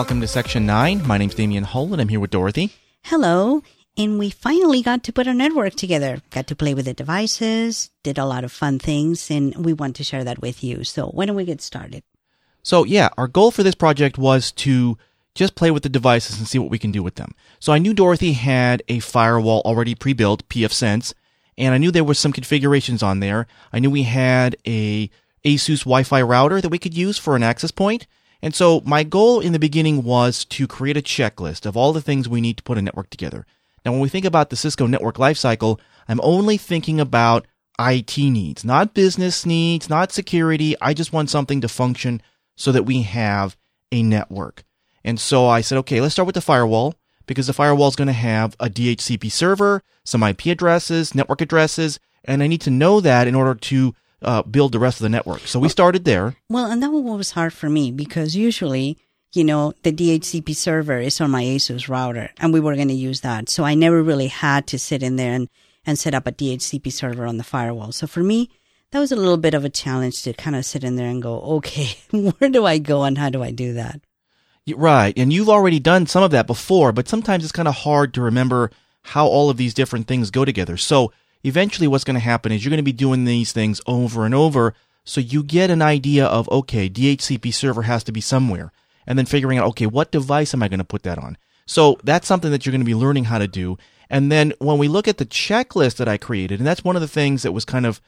welcome to Section 9. My name's Damian Hull, and I'm here with Dorothy. Hello. And we finally got to put our network together. Got to play with the devices, did a lot of fun things, and we want to share that with you. So why don't we get started? So yeah, our goal for this project was to just play with the devices and see what we can do with them. So I knew Dorothy had a firewall already pre-built, pfSense, and I knew there was some configurations on there. I knew we had a ASUS Wi-Fi router that we could use for an access point. And so my goal in the beginning was to create a checklist of all the things we need to put a network together. Now, when we think about the Cisco network lifecycle, I'm only thinking about IT needs, not business needs, not security. I just want something to function so that we have a network. And so I said, okay, let's start with the firewall, because the firewall is going to have a DHCP server, some IP addresses, network addresses, and I need to know that in order to build the rest of the network. So we started there. Well, and that was hard for me because usually, the DHCP server is on my ASUS router, and we were going to use that. So I never really had to sit in there and set up a DHCP server on the firewall. So for me, that was a little bit of a challenge to kind of sit in there and go, okay, where do I go and how do I do that? Right. And you've already done some of that before, but sometimes it's kind of hard to remember how all of these different things go together. So eventually what's going to happen is you're going to be doing these things over and over. So you get an idea of, okay, DHCP server has to be somewhere. And then figuring out, okay, what device am I going to put that on? So that's something that you're going to be learning how to do. And then when we look at the checklist that I created, and that's one of the things that was kind of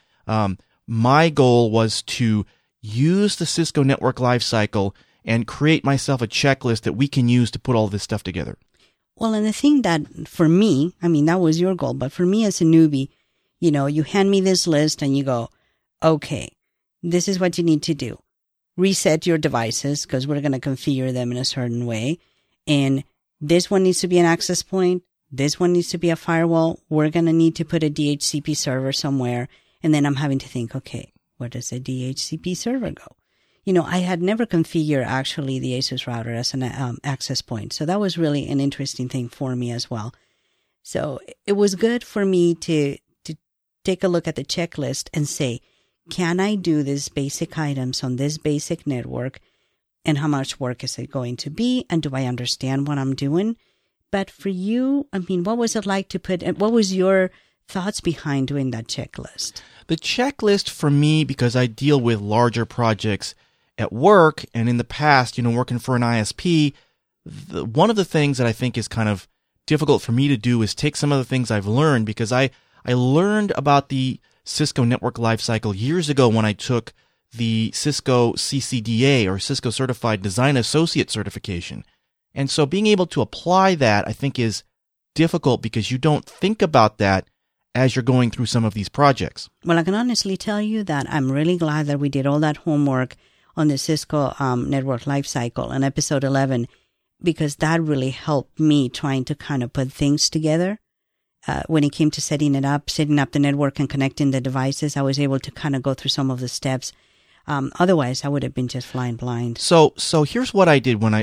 my goal was to use the Cisco network lifecycle and create myself a checklist that we can use to put all this stuff together. Well, and the thing that for me, that was your goal, but for me as a newbie, you hand me this list and you go, okay, this is what you need to do. Reset your devices because we're going to configure them in a certain way. And this one needs to be an access point. This one needs to be a firewall. We're going to need to put a DHCP server somewhere. And then I'm having to think, okay, where does a DHCP server go? I had never configured actually the ASUS router as an access point. So that was really an interesting thing for me as well. So it was good for me to take a look at the checklist and say, can I do these basic items on this basic network? And how much work is it going to be? And do I understand what I'm doing? But for you, what was it like what was your thoughts behind doing that checklist? The checklist for me, because I deal with larger projects at work and in the past, working for an ISP, one of the things that I think is kind of difficult for me to do is take some of the things I've learned, because I learned about the Cisco network lifecycle years ago when I took the Cisco CCDA or Cisco Certified Design Associate certification. And so being able to apply that, I think, is difficult because you don't think about that as you're going through some of these projects. Well, I can honestly tell you that I'm really glad that we did all that homework on the Cisco network lifecycle in episode 11, because that really helped me trying to kind of put things together. When it came to setting up the network and connecting the devices, I was able to kind of go through some of the steps. Otherwise, I would have been just flying blind. So here's what I did when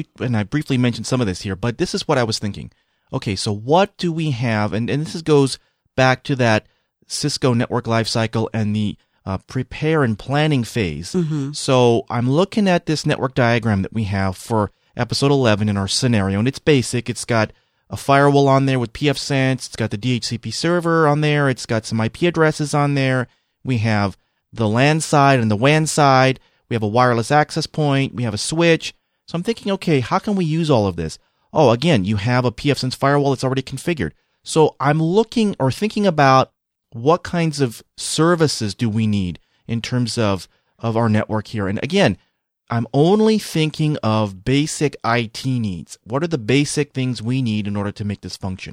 I briefly mentioned some of this here, but this is what I was thinking. Okay, so what do we have? And this goes back to that Cisco network lifecycle and the prepare and planning phase. Mm-hmm. So I'm looking at this network diagram that we have for episode 11 in our scenario, and it's basic. It's got a firewall on there with pfSense. It's got the DHCP server on there. It's got some IP addresses on there. We have the LAN side and the WAN side. We have a wireless access point. We have a switch. So I'm thinking, okay, how can we use all of this? Oh, again, you have a pfSense firewall that's already configured. So I'm looking or thinking about what kinds of services do we need in terms of our network here. And again, I'm only thinking of basic IT needs. What are the basic things we need in order to make this function?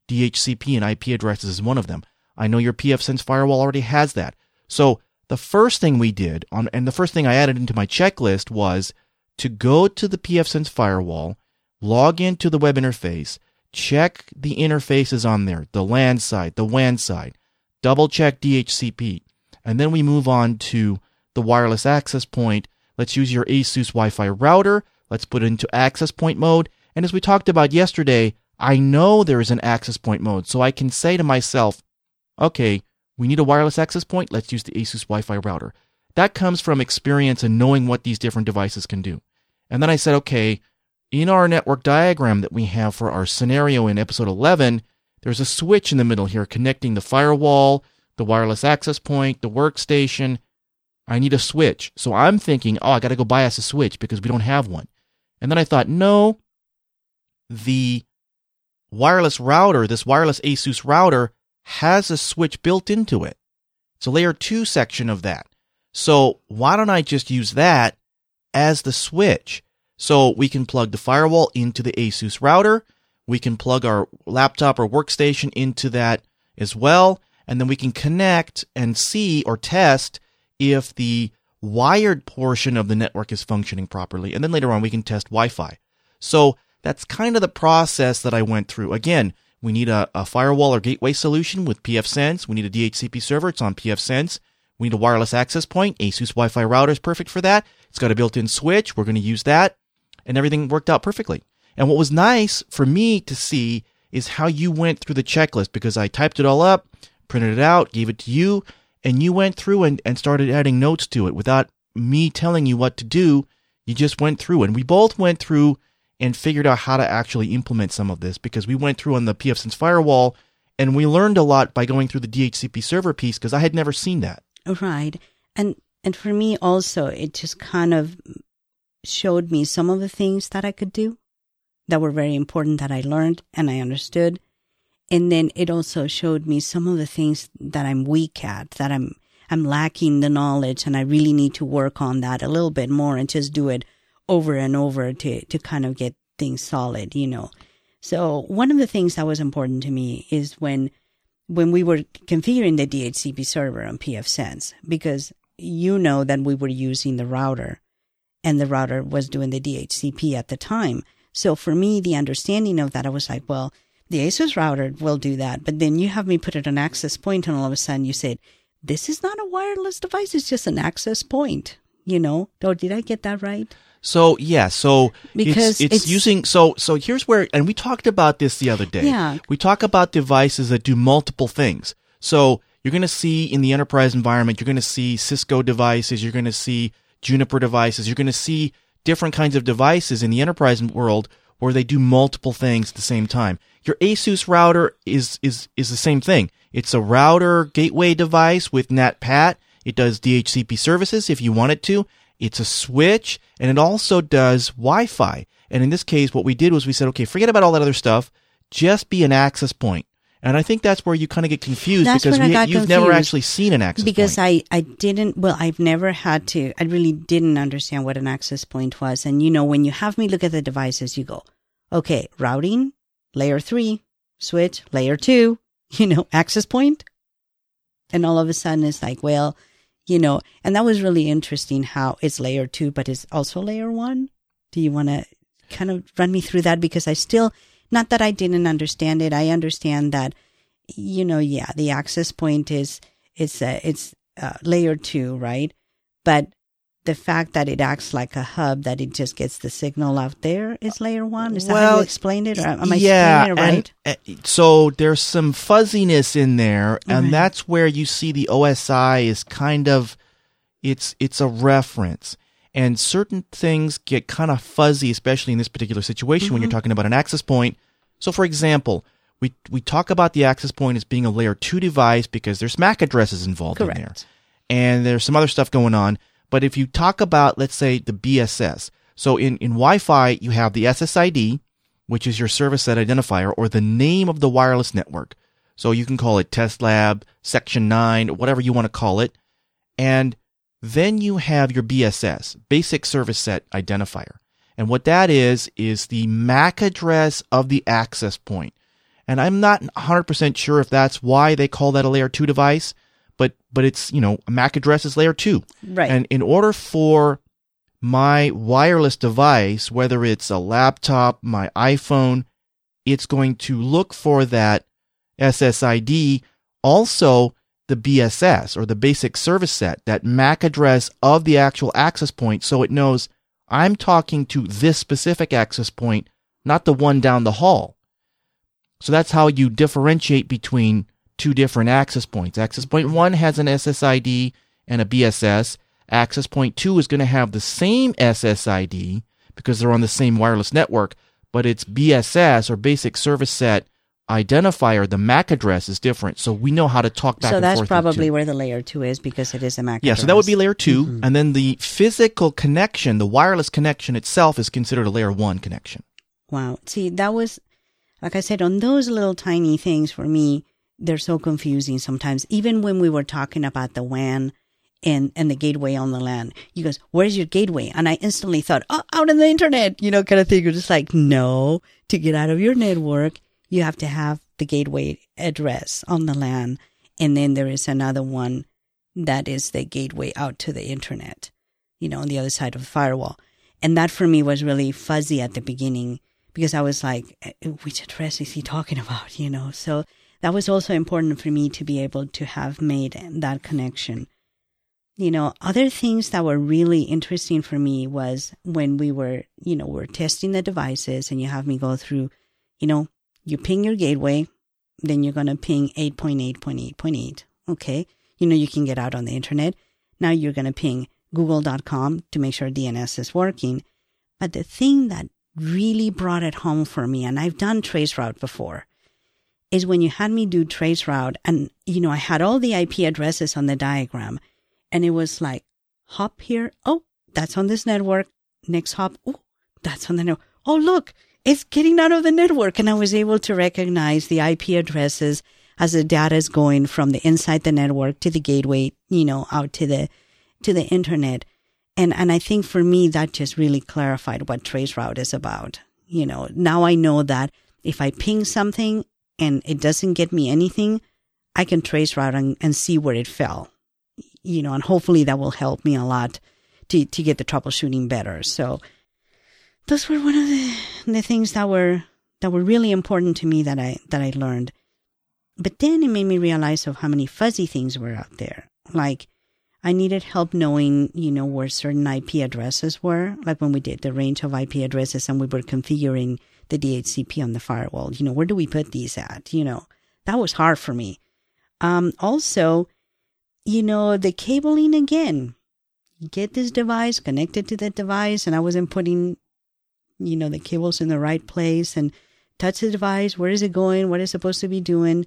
DHCP and IP addresses is one of them. I know your pfSense firewall already has that. So the first thing we did, and the first thing I added into my checklist was to go to the pfSense firewall, log into the web interface, check the interfaces on there, the LAN side, the WAN side, double check DHCP, and then we move on to the wireless access point. Let's use your ASUS Wi-Fi router. Let's put it into access point mode. And as we talked about yesterday, I know there is an access point mode. So I can say to myself, okay, we need a wireless access point. Let's use the ASUS Wi-Fi router. That comes from experience and knowing what these different devices can do. And then I said, okay, in our network diagram that we have for our scenario in episode 11, there's a switch in the middle here connecting the firewall, the wireless access point, the workstation. I need a switch. So I'm thinking, I got to go buy us a switch because we don't have one. And then I thought, no, the wireless router, this wireless ASUS router, has a switch built into it. It's a layer 2 section of that. So why don't I just use that as the switch? So we can plug the firewall into the ASUS router. We can plug our laptop or workstation into that as well. And then we can connect and see or test if the wired portion of the network is functioning properly. And then later on, we can test Wi-Fi. So that's kind of the process that I went through. Again, we need a firewall or gateway solution with pfSense. We need a DHCP server. It's on pfSense. We need a wireless access point. ASUS Wi-Fi router is perfect for that. It's got a built-in switch. We're going to use that. And everything worked out perfectly. And what was nice for me to see is how you went through the checklist, because I typed it all up, printed it out, gave it to you, and you went through and started adding notes to it without me telling you what to do. You just went through, and we both went through and figured out how to actually implement some of this, because we went through on the pfSense firewall and we learned a lot by going through the DHCP server piece, because I had never seen that. Right. And for me also, it just kind of showed me some of the things that I could do that were very important that I learned and I understood. And then it also showed me some of the things that I'm weak at, that I'm lacking the knowledge, and I really need to work on that a little bit more and just do it over and over to kind of get things solid, you know. So one of the things that was important to me is when we were configuring the DHCP server on pfSense, because you know that we were using the router and the router was doing the DHCP at the time. So for me, the understanding of that, I was like, well, the ASUS router will do that. But then you have me put it on access point, and all of a sudden you said, this is not a wireless device. It's just an access point, you know? Or did I get that right? So, yeah. So because it's using, so here's where, and we talked about this the other day. Yeah. We talk about devices that do multiple things. So you're going to see in the enterprise environment, you're going to see Cisco devices, you're going to see Juniper devices, you're going to see different kinds of devices in the enterprise world where they do multiple things at the same time. Your ASUS router is the same thing. It's a router gateway device with NatPat. It does DHCP services if you want it to. It's a switch, and it also does Wi-Fi. And in this case, what we did was we said, okay, forget about all that other stuff. Just be an access point. And I think that's where you kind of get confused, because you've never actually seen an access point. Because I didn't, well, I've never had to, I really didn't understand what an access point was. And, you know, when you have me look at the devices, you go, okay, routing, layer 3, switch, layer 2, you know, access point. And all of a sudden it's like, well, you know, and that was really interesting how it's layer 2, but it's also layer 1. Do you want to kind of run me through that? Because I still, not that I didn't understand it. I understand that, you know, yeah, the access point it's layer 2, right? But the fact that it acts like a hub, that it just gets the signal out there, is layer 1. Is that how you explained it? Or am I explaining it right? And so there's some fuzziness in there, and that's where you see the OSI is kind of, it's a reference. And certain things get kind of fuzzy, especially in this particular situation when you're talking about an access point. So, for example, we talk about the access point as being a layer 2 device because there's MAC addresses involved in there. And there's some other stuff going on. But if you talk about, let's say, the BSS, so in Wi-Fi, you have the SSID, which is your service set identifier, or the name of the wireless network. So you can call it Test Lab, Section 9, whatever you want to call it. And then you have your BSS, Basic Service Set Identifier. And what that is the MAC address of the access point. And I'm not 100% sure if that's why they call that a layer 2 device, but it's, you know, a MAC address is layer 2. Right. And in order for my wireless device, whether it's a laptop, my iPhone, it's going to look for that SSID, also the BSS, or the basic service set, that MAC address of the actual access point, so it knows I'm talking to this specific access point, not the one down the hall. So that's how you differentiate between two different access points. Access point 1 has an SSID and a BSS. Access point 2 is going to have the same SSID, because they're on the same wireless network, but its BSS or basic service set identifier, the MAC address is different. So we know how to talk back and forth. So that's probably where the layer 2 is, because it is a MAC address. Yeah, so that would be layer 2. And then the physical connection, the wireless connection itself is considered a layer 1 connection. Wow. See, that was, like I said, on those little tiny things for me, they're so confusing sometimes. Even when we were talking about the WAN and the gateway on the LAN, you goes, where's your gateway? And I instantly thought, oh, out on the internet, kind of thing. You're just like, no, to get out of your network, you have to have the gateway address on the LAN. And then there is another one that is the gateway out to the internet, on the other side of the firewall. And that for me was really fuzzy at the beginning, because I was like, which address is he talking about, So that was also important for me to be able to have made that connection. Other things that were really interesting for me was when we were, we're testing the devices, and you have me go through, you ping your gateway, then you're going to ping 8.8.8.8. Okay. You can get out on the internet. Now you're going to ping google.com to make sure DNS is working. But the thing that really brought it home for me, and I've done traceroute before, is when you had me do traceroute, and, I had all the IP addresses on the diagram, and it was like, hop here. Oh, that's on this network. Next hop. Oh, that's on the network. Oh, look, it's getting out of the network. And I was able to recognize the IP addresses as the data is going from the inside the network to the gateway, out to the internet. And I think for me, that just really clarified what traceroute is about. Now I know that if I ping something and it doesn't get me anything, I can traceroute and see where it fell. And hopefully that will help me a lot to get the troubleshooting better. So those were one of the things that were really important to me that I learned. But then it made me realize of how many fuzzy things were out there. Like, I needed help knowing, where certain IP addresses were. Like when we did the range of IP addresses and we were configuring the DHCP on the firewall, where do we put these at? That was hard for me. Also, the cabling again. Get this device connected to that device, and I wasn't putting the cables in the right place, and touch the device. Where is it going? What is it supposed to be doing?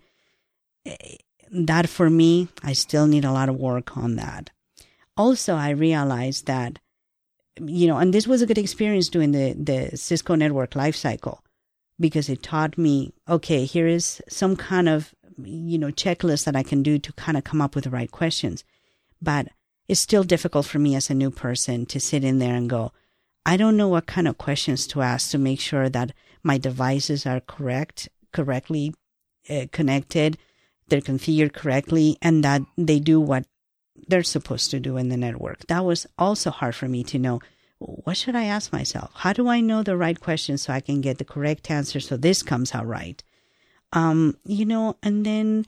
That for me, I still need a lot of work on that. Also, I realized that, and this was a good experience doing the Cisco Network Lifecycle, because it taught me, okay, here is some kind of, checklist that I can do to kind of come up with the right questions. But it's still difficult for me as a new person to sit in there and go, I don't know what kind of questions to ask to make sure that my devices are correctly connected, they're configured correctly, and that they do what they're supposed to do in the network. That was also hard for me to know. What should I ask myself? How do I know the right questions so I can get the correct answer so this comes out right? And then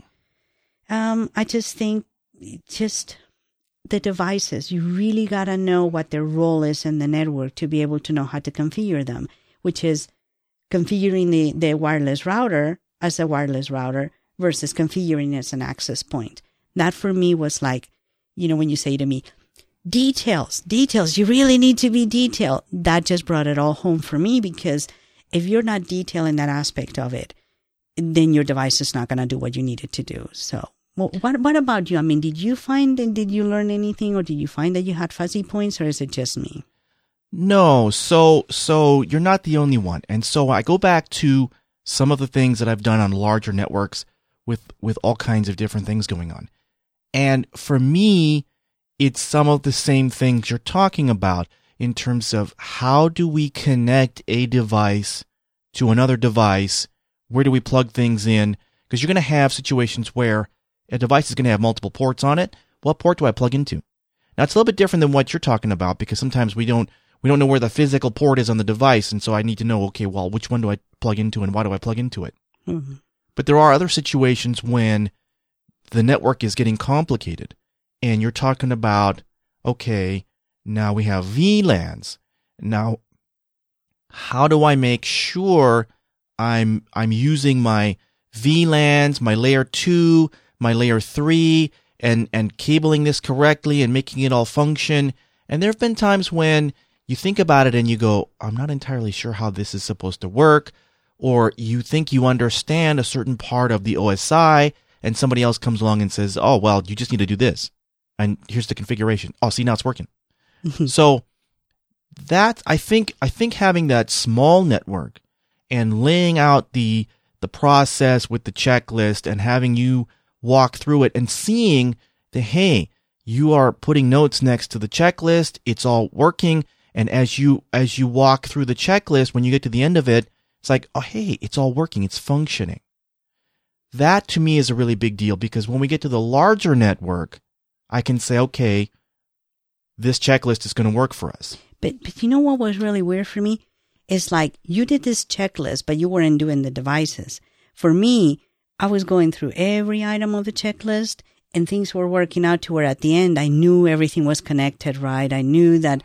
I just think the devices, you really got to know what their role is in the network to be able to know how to configure them, which is configuring the wireless router as a wireless router versus configuring it as an access point. That for me was like, when you say to me, details, you really need to be detailed. That just brought it all home for me, because if you're not detailing that aspect of it, then your device is not going to do what you need it to do. So what about you? I mean, did you learn anything, or did you find that you had fuzzy points, or is it just me? No. So you're not the only one. And so I go back to some of the things that I've done on larger networks with all kinds of different things going on. And for me, it's some of the same things you're talking about in terms of how do we connect a device to another device? Where do we plug things in? Because you're going to have situations where a device is going to have multiple ports on it. What port do I plug into? Now, it's a little bit different than what you're talking about, because sometimes we don't know where the physical port is on the device, and so I need to know, okay, well, which one do I plug into and why do I plug into it? Mm-hmm. But there are other situations when the network is getting complicated, and you're talking about, okay, now we have VLANs. Now, how do I make sure I'm using my VLANs, my layer 2, my layer 3, and cabling this correctly and making it all function? And there have been times when, you think about it and you go, I'm not entirely sure how this is supposed to work. Or you think you understand a certain part of the OSI and somebody else comes along and says, oh, well, you just need to do this. And here's the configuration. Oh, see, now it's working. So that I think having that small network and laying out the process with the checklist and having you walk through it and seeing that, hey, you are putting notes next to the checklist. It's all working. And as you walk through the checklist, when you get to the end of it, it's like, oh, hey, it's all working. It's functioning. That to me is a really big deal because when we get to the larger network, I can say, okay, this checklist is going to work for us. But you know what was really weird for me? It's like you did this checklist, but you weren't doing the devices. For me, I was going through every item of the checklist and things were working out to where at the end I knew everything was connected right. I knew that,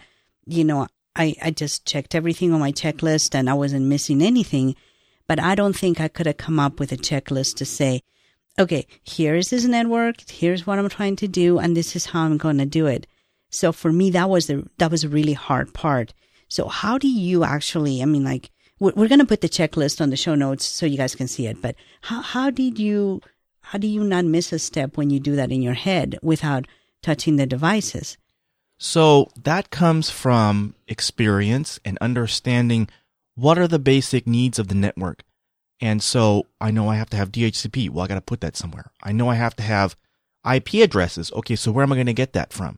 I just checked everything on my checklist and I wasn't missing anything. But I don't think I could have come up with a checklist to say, okay, here is this network, here's what I'm trying to do, and this is how I'm going to do it. So for me, that was a really hard part. So how do you actually, we're going to put the checklist on the show notes so you guys can see it, but how do you not miss a step when you do that in your head without touching the devices? So that comes from experience and understanding what are the basic needs of the network. And so I know I have to have DHCP. Well, I got to put that somewhere. I know I have to have IP addresses. Okay, so where am I going to get that from?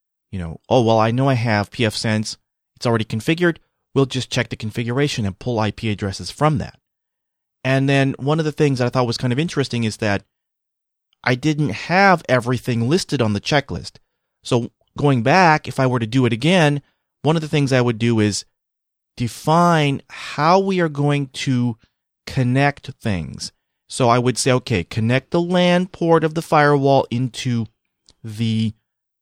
I know I have pfSense. It's already configured. We'll just check the configuration and pull IP addresses from that. And then one of the things that I thought was kind of interesting is that I didn't have everything listed on the checklist. So going back, if I were to do it again, one of the things I would do is define how we are going to connect things. So I would say, okay, connect the LAN port of the firewall into the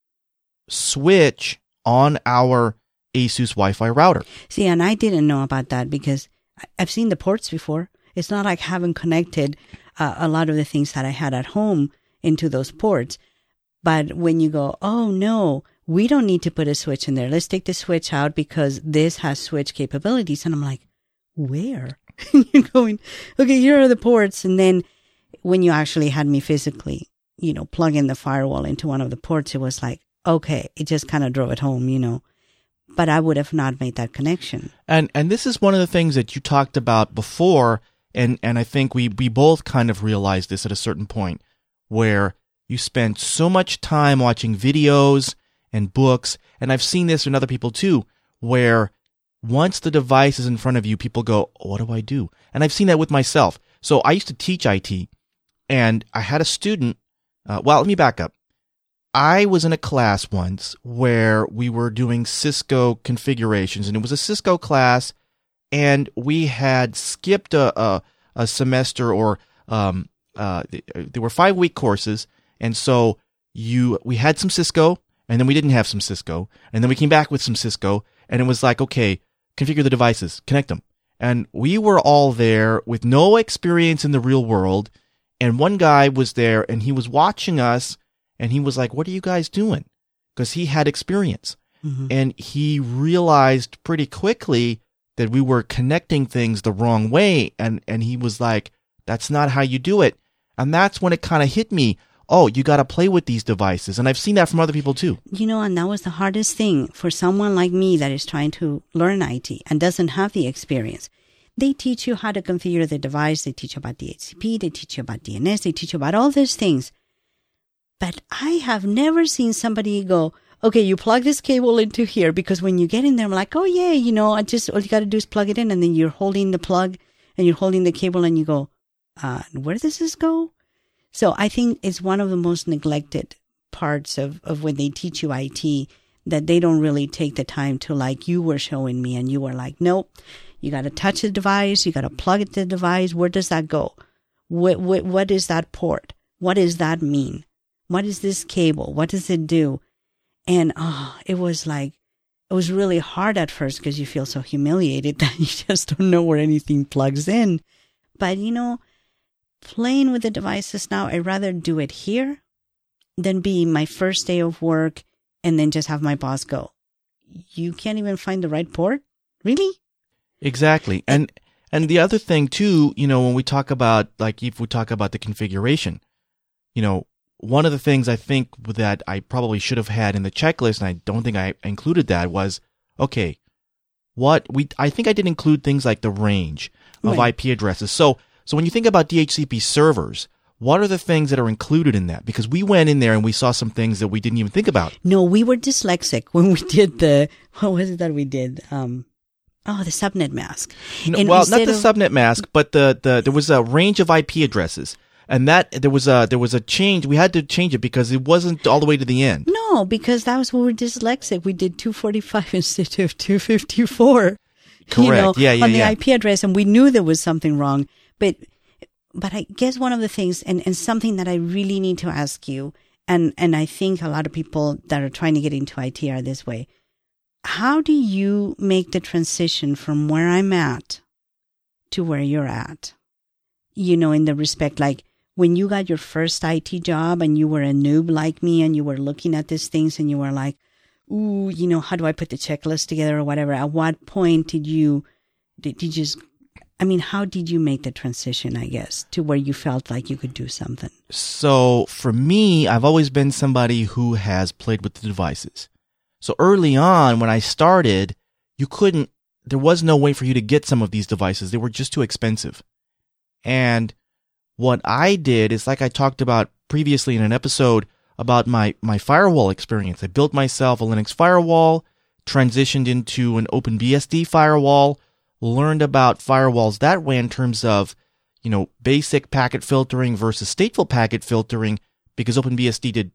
switch on our ASUS Wi-Fi router. See, and I didn't know about that because I've seen the ports before. It's not like I haven't connected a lot of the things that I had at home into those ports. But when you go, oh no, we don't need to put a switch in there. Let's take the switch out because this has switch capabilities. And I'm like, where? You're going, okay, here are the ports. And then when you actually had me physically, plug in the firewall into one of the ports, it was like, okay, it just kind of drove it home, But I would have not made that connection. And this is one of the things that you talked about before, and I think we both kind of realized this at a certain point, where you spend so much time watching videos and books, and I've seen this in other people too, where once the device is in front of you, people go, what do I do? And I've seen that with myself. So I used to teach IT, and I had a student, let me back up. I was in a class once where we were doing Cisco configurations, and it was a Cisco class, and we had skipped a semester, or there were 5-week courses, and so we had some Cisco, and then we didn't have some Cisco, and then we came back with some Cisco, and it was like, okay, configure the devices, connect them. And we were all there with no experience in the real world, and one guy was there, and he was watching us, and he was like, what are you guys doing? Because he had experience. Mm-hmm. And he realized pretty quickly that we were connecting things the wrong way, and he was like, that's not how you do it. And that's when it kind of hit me, oh, you got to play with these devices. And I've seen that from other people too. And that was the hardest thing for someone like me that is trying to learn IT and doesn't have the experience. They teach you how to configure the device. They teach you about DHCP. They teach you about DNS. They teach you about all these things. But I have never seen somebody go, okay, you plug this cable into here, because when you get in there, I'm like, oh yeah, all you got to do is plug it in, and then you're holding the plug and you're holding the cable and you go, where does this go? So I think it's one of the most neglected parts of when they teach you IT, that they don't really take the time to, like you were showing me, and you were like, nope, you got to touch the device, you got to plug it to the device. Where does that go? What is that port? What does that mean? What is this cable? What does it do? And it was really hard at first because you feel so humiliated that you just don't know where anything plugs in. But, playing with the devices now, I'd rather do it here than be my first day of work and then just have my boss go, you can't even find the right port? Really? Exactly. And the other thing too, when we talk about, like, if we talk about the configuration, one of the things I think that I probably should have had in the checklist, and I don't think I included that, was, okay, I think I did include things like the range of IP addresses. So when you think about DHCP servers, what are the things that are included in that? Because we went in there and we saw some things that we didn't even think about. No, we were dyslexic when we did what was it that we did? The subnet mask. Not the subnet mask, but there was a range of IP addresses. And that there was a change. We had to change it because it wasn't all the way to the end. No, because that was when we were dyslexic. We did 245 instead of 254. Correct. On the IP address, and we knew there was something wrong. But I guess one of the things, and something that I really need to ask you, and I think a lot of people that are trying to get into IT are this way. How do you make the transition from where I'm at to where you're at? In the respect, like, when you got your first IT job and you were a noob like me and you were looking at these things and you were like, ooh, how do I put the checklist together or whatever? At what point how did you make the transition, I guess, to where you felt like you could do something? So for me, I've always been somebody who has played with the devices. So early on, when I started, there was no way for you to get some of these devices. They were just too expensive. And what I did is, like I talked about previously in an episode about my firewall experience. I built myself a Linux firewall, transitioned into an OpenBSD firewall, learned about firewalls that way in terms of, basic packet filtering versus stateful packet filtering, because OpenBSD did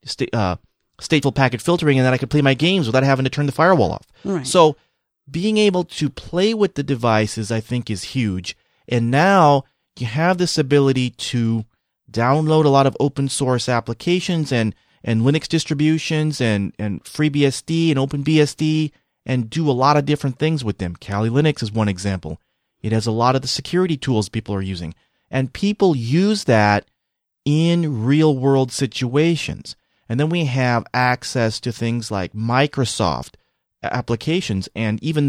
stateful packet filtering, and then I could play my games without having to turn the firewall off. Right. So being able to play with the devices, I think, is huge. And now you have this ability to download a lot of open source applications and Linux distributions and FreeBSD and OpenBSD and do a lot of different things with them. Kali Linux is one example. It has a lot of the security tools people are using. And people use that in real world situations. And then we have access to things like Microsoft applications and even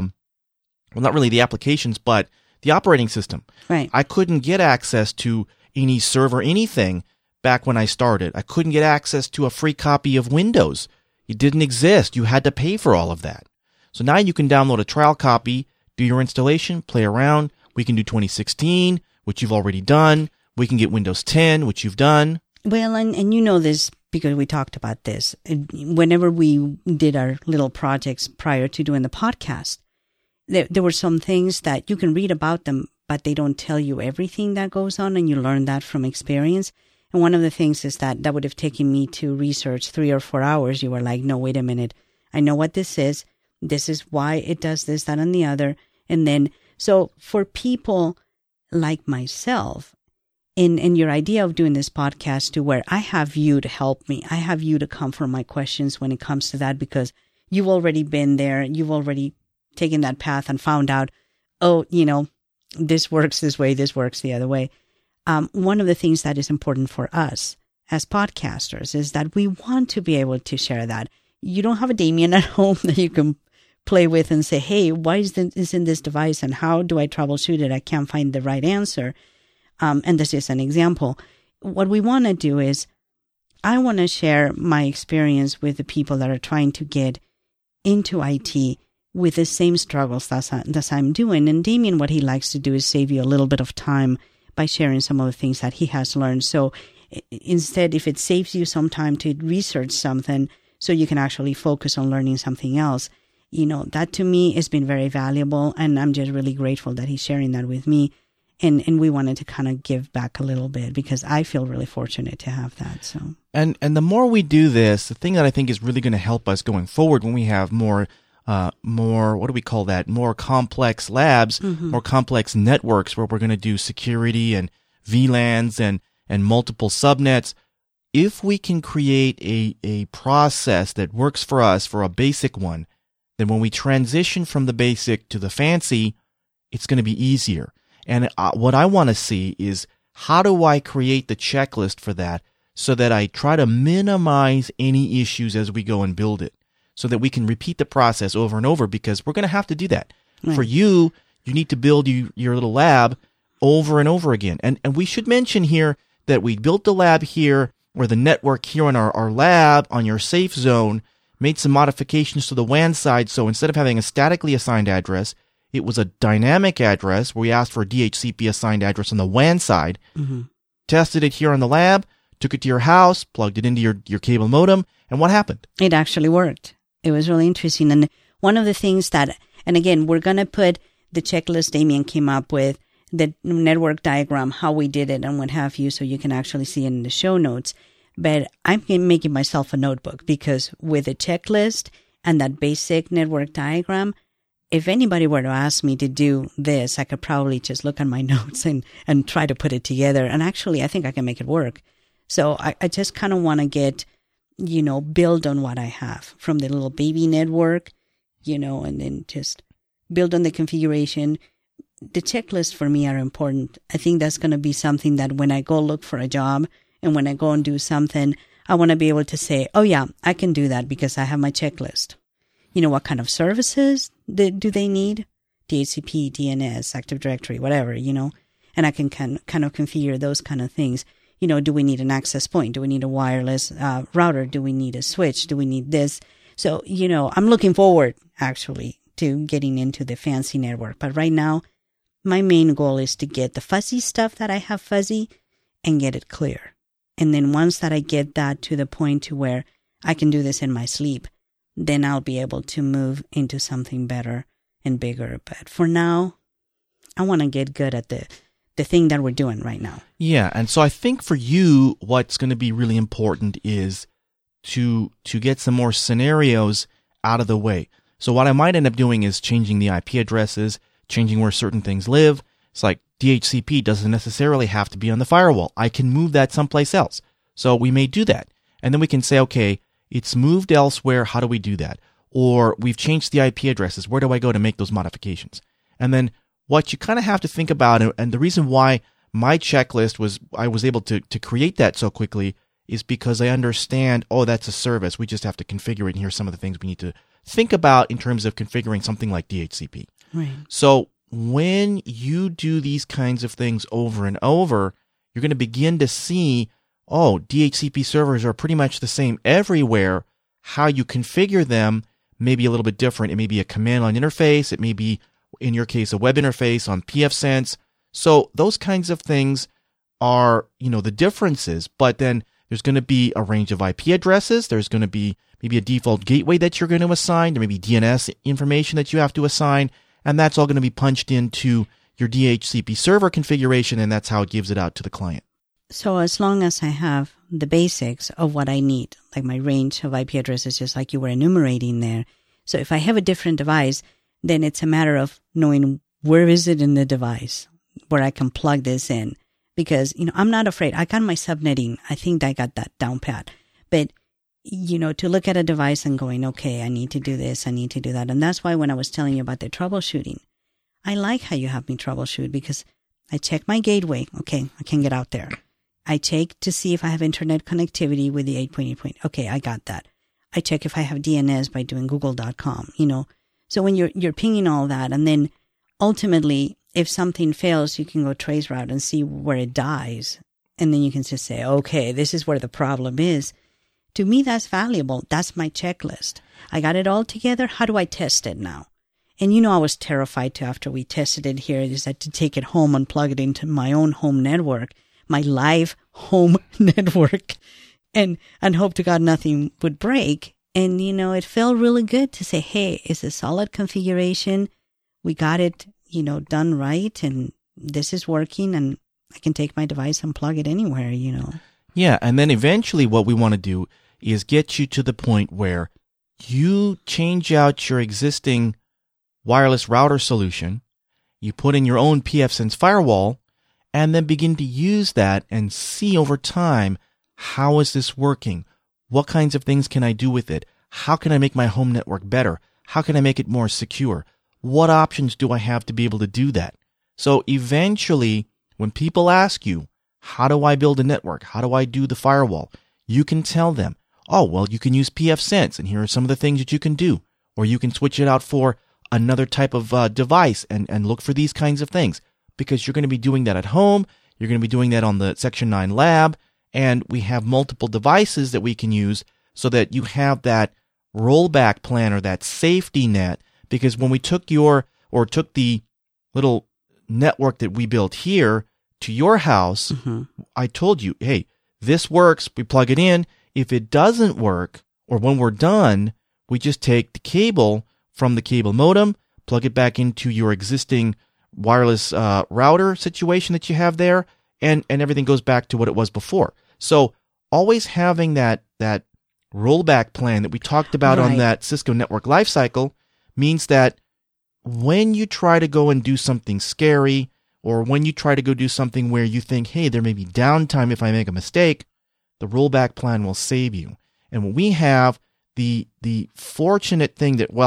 not really the applications, but the operating system. Right. I couldn't get access to any server, anything back when I started. I couldn't get access to a free copy of Windows. It didn't exist. You had to pay for all of that. So now you can download a trial copy, do your installation, play around. We can do 2016, which you've already done. We can get Windows 10, which you've done. Well, and you know this because we talked about this. Whenever we did our little projects prior to doing the podcast, there were some things that you can read about them, but they don't tell you everything that goes on, and you learn that from experience. And one of the things is that would have taken me to research 3 or 4 hours. You were like, no, wait a minute. I know what this is. This is why it does this, that, and the other. And then, so for people like myself, in your idea of doing this podcast to where I have you to help me, I have you to come for my questions when it comes to that, because you've already been there. You've already taken that path and found out, this works this way, this works the other way. One of the things that is important for us as podcasters is that we want to be able to share that. You don't have a Damien at home that you can play with and say, hey, why is this in this device and how do I troubleshoot it? I can't find the right answer. And this is an example. What we want to do is I want to share my experience with the people that are trying to get into IT with the same struggles that I'm doing. And Damien, what he likes to do is save you a little bit of time by sharing some of the things that he has learned. So instead, if it saves you some time to research something so you can actually focus on learning something else, that to me has been very valuable. And I'm just really grateful that he's sharing that with me. And we wanted to kind of give back a little bit because I feel really fortunate to have that. So and the more we do this, the thing that I think is really going to help us going forward when we have more what do we call that? More complex labs, more complex networks where we're going to do security and VLANs and multiple subnets. If we can create a process that works for us for a basic one, then when we transition from the basic to the fancy, it's going to be easier. And what I want to see is how do I create the checklist for that so that I try to minimize any issues as we go and build it. so that we can repeat the process over and over, because we're going to have to do that. Right. For you need to build your little lab over and over again. And we should mention here that we built the lab here, or the network here on our lab on your safe zone, made some modifications to the WAN side. So instead of having a statically assigned address, it was a dynamic address where we asked for a DHCP assigned address on the WAN side, tested it here on the lab, took it to your house, plugged it into your cable modem, and what happened? It actually worked. It was really interesting. And one of the things that, and again, we're going to put the checklist Damien came up with, the network diagram, how we did it and what have you, so you can actually see it in the show notes. But I'm making myself a notebook, because with a checklist and that basic network diagram, if anybody were to ask me to do this, I could probably just look at my notes and try to put it together. And actually, I think I can make it work. So I just kind of want to get, build on what I have from the little baby network, and then just build on the configuration. The checklists for me are important. I think that's going to be something that when I go look for a job and when I go and do something, I want to be able to say, oh yeah, I can do that because I have my checklist. What kind of services do they need? DHCP, DNS, Active Directory, whatever, and I can kind of configure those kind of things. Do we need an access point? Do we need a wireless router? Do we need a switch? Do we need this? So, I'm looking forward actually to getting into the fancy network. But right now, my main goal is to get the fuzzy stuff that I have fuzzy and get it clear. And then once that I get that to the point to where I can do this in my sleep, then I'll be able to move into something better and bigger. But for now, I want to get good at the thing that we're doing right now. Yeah, and so I think for you, what's going to be really important is to get some more scenarios out of the way. So what I might end up doing is changing the IP addresses, changing where certain things live. It's like DHCP doesn't necessarily have to be on the firewall. I can move that someplace else. So we may do that. And then we can say, okay, it's moved elsewhere. How do we do that? Or we've changed the IP addresses. Where do I go to make those modifications? And then what you kind of have to think about, and the reason why my checklist I was able to create that so quickly, is because I understand, that's a service. We just have to configure it. And here's some of the things we need to think about in terms of configuring something like DHCP. Right. So when you do these kinds of things over and over, you're going to begin to see, DHCP servers are pretty much the same everywhere. How you configure them may be a little bit different. It may be a command line interface. It may be, in your case, a web interface on pfSense. So those kinds of things are, the differences. But then there's going to be a range of IP addresses. There's going to be maybe a default gateway that you're going to assign. There may be DNS information that you have to assign. And that's all going to be punched into your DHCP server configuration, and that's how it gives it out to the client. So as long as I have the basics of what I need, like my range of IP addresses, just like you were enumerating there. So if I have a different device, then it's a matter of knowing where is it in the device where I can plug this in. Because, I'm not afraid. I got my subnetting. I think I got that down pat. But, to look at a device and going, okay, I need to do this, I need to do that. And that's why when I was telling you about the troubleshooting, I like how you have me troubleshoot, because I check my gateway. Okay, I can get out there. I check to see if I have internet connectivity with the 8.8. Okay, I got that. I check if I have DNS by doing google.com, So when you're pinging all that, and then ultimately, if something fails, you can go traceroute and see where it dies. And then you can just say, okay, this is where the problem is. To me, that's valuable. That's my checklist. I got it all together. How do I test it now? And I was terrified to, after we tested it here, is that to take it home and plug it into my own home network, my live home network, and hope to God nothing would break. And, it felt really good to say, hey, it's a solid configuration. We got it, done right. And this is working, and I can take my device and plug it anywhere, Yeah. And then eventually what we want to do is get you to the point where you change out your existing wireless router solution, you put in your own pfSense firewall, and then begin to use that and see over time, how is this working? What kinds of things can I do with it? How can I make my home network better? How can I make it more secure? What options do I have to be able to do that? So eventually, when people ask you, how do I build a network? How do I do the firewall? You can tell them, oh, well, you can use pfSense, and here are some of the things that you can do. Or you can switch it out for another type of device and look for these kinds of things. Because you're going to be doing that at home. You're going to be doing that on the Section 9 lab. And we have multiple devices that we can use so that you have that rollback plan or that safety net. Because when we took the little network that we built here to your house, I told you, hey, this works. We plug it in. If it doesn't work, or when we're done, we just take the cable from the cable modem, plug it back into your existing wireless router situation that you have there, and everything goes back to what it was before. So always having that rollback plan that we talked about on that Cisco Network Lifecycle means that when you try to go and do something scary, or when you try to go do something where you think, hey, there may be downtime if I make a mistake, the rollback plan will save you. And when we have the fortunate thing that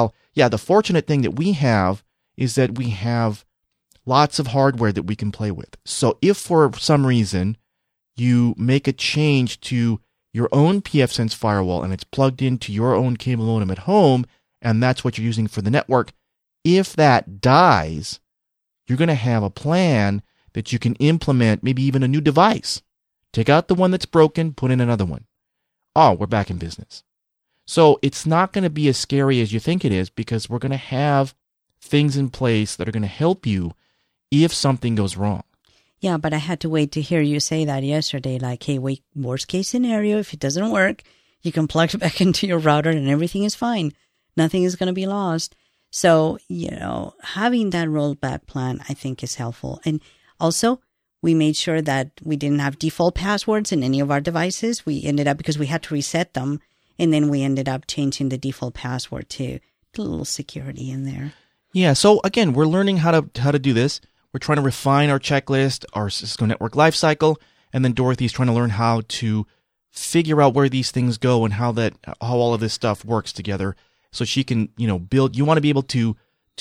we have is that we have lots of hardware that we can play with. So if for some reason you make a change to your own pfSense firewall and it's plugged into your own cable modem at home, and that's what you're using for the network, if that dies, you're going to have a plan that you can implement, maybe even a new device. Take out the one that's broken, put in another one. Oh, we're back in business. So it's not going to be as scary as you think it is, because we're going to have things in place that are going to help you if something goes wrong. Yeah, but I had to wait to hear you say that yesterday. Like, hey, wait, worst case scenario, if it doesn't work, you can plug it back into your router and everything is fine. Nothing is going to be lost. So, having that rollback plan, I think, is helpful. And also, we made sure that we didn't have default passwords in any of our devices. We ended up, because we had to reset them, and then we ended up changing the default password to a little security in there. Yeah, so again, we're learning how to do this. We're trying to refine our checklist, our Cisco Network Lifecycle, and then Dorothy's trying to learn how to figure out where these things go and how all of this stuff works together, so she can, build. You want to be able to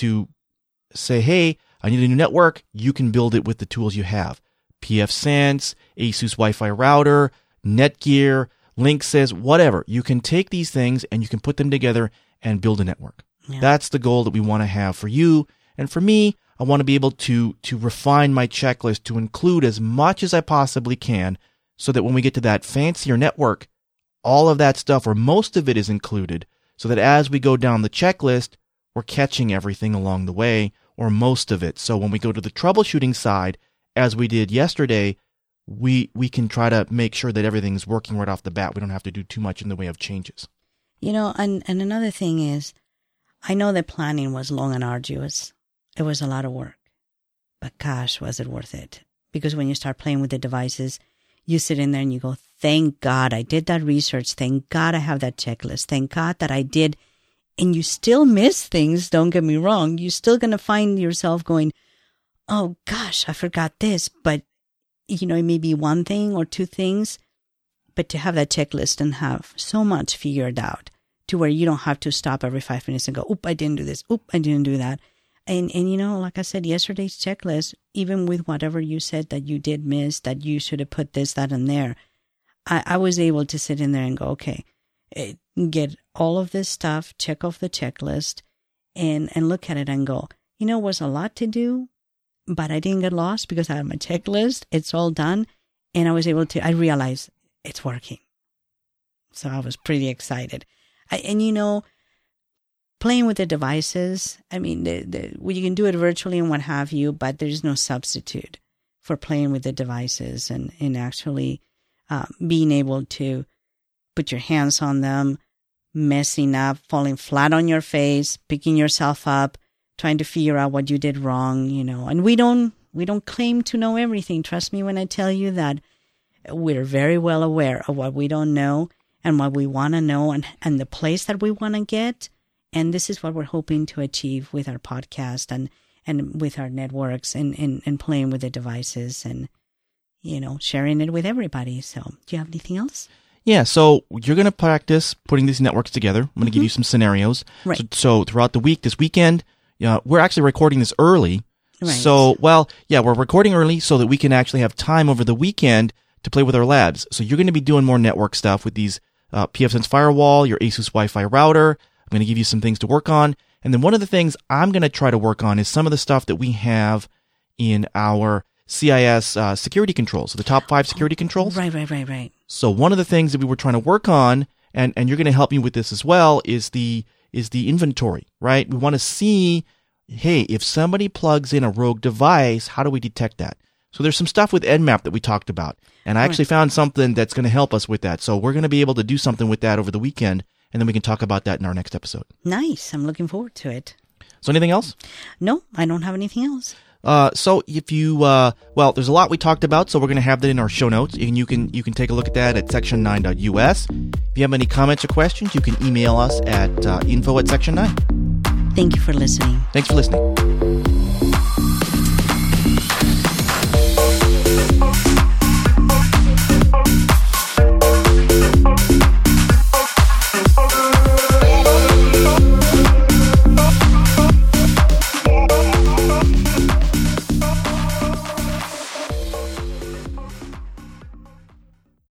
say, hey, I need a new network. You can build it with the tools you have. pfSense, ASUS Wi-Fi router, Netgear, Linksys, whatever. You can take these things and you can put them together and build a network. Yeah. That's the goal that we want to have for you. And for me, I want to be able to refine my checklist to include as much as I possibly can, so that when we get to that fancier network, all of that stuff, or most of it, is included, so that as we go down the checklist, we're catching everything along the way, or most of it. So when we go to the troubleshooting side, as we did yesterday, we can try to make sure that everything's working right off the bat. We don't have to do too much in the way of changes. And another thing is, I know that planning was long and arduous. It was a lot of work. But gosh, was it worth it? Because when you start playing with the devices, you sit in there and you go, thank God I did that research. Thank God I have that checklist. Thank God that I did. And you still miss things, don't get me wrong. You're still going to find yourself going, oh gosh, I forgot this. But, it may be one thing or two things. But to have that checklist and have so much figured out to where you don't have to stop every 5 minutes and go, oop, I didn't do this. Oop, I didn't do that. And like I said, yesterday's checklist, even with whatever you said that you did miss, that you should have put this, that, and there, I was able to sit in there and go, okay, get all of this stuff, check off the checklist, and look at it and go, it was a lot to do, but I didn't get lost because I have my checklist. It's all done. And I was able to, I realized it's working. So I was pretty excited. Playing with the devices, you can do it virtually and what have you, but there's no substitute for playing with the devices and actually being able to put your hands on them, messing up, falling flat on your face, picking yourself up, trying to figure out what you did wrong, And we don't claim to know everything. Trust me when I tell you that we're very well aware of what we don't know and what we want to know and the place that we want to get. And this is what we're hoping to achieve with our podcast and with our networks and playing with the devices and, sharing it with everybody. So do you have anything else? Yeah, so you're going to practice putting these networks together. I'm going to give you some scenarios. Right. So throughout the week, this weekend, we're actually recording this early. Right. So, we're recording early so that we can actually have time over the weekend to play with our labs. So you're going to be doing more network stuff with these pfSense firewall, your Asus Wi-Fi router. I'm going to give you some things to work on. And then one of the things I'm going to try to work on is some of the stuff that we have in our CIS security controls, so the top 5 security controls. Right. So one of the things that we were trying to work on, and you're going to help me with this as well, is the inventory, right? We want to see, hey, if somebody plugs in a rogue device, how do we detect that? So there's some stuff with Nmap that we talked about, and I actually found something that's going to help us with that. So we're going to be able to do something with that over the weekend, and then we can talk about that in our next episode. Nice. I'm looking forward to it. So anything else? No, I don't have anything else. So if you, well, there's a lot we talked about, so we're going to have that in our show notes, and you can take a look at that at section9.us. If you have any comments or questions, you can email us at info@section9. Thank you for listening. Thanks for listening.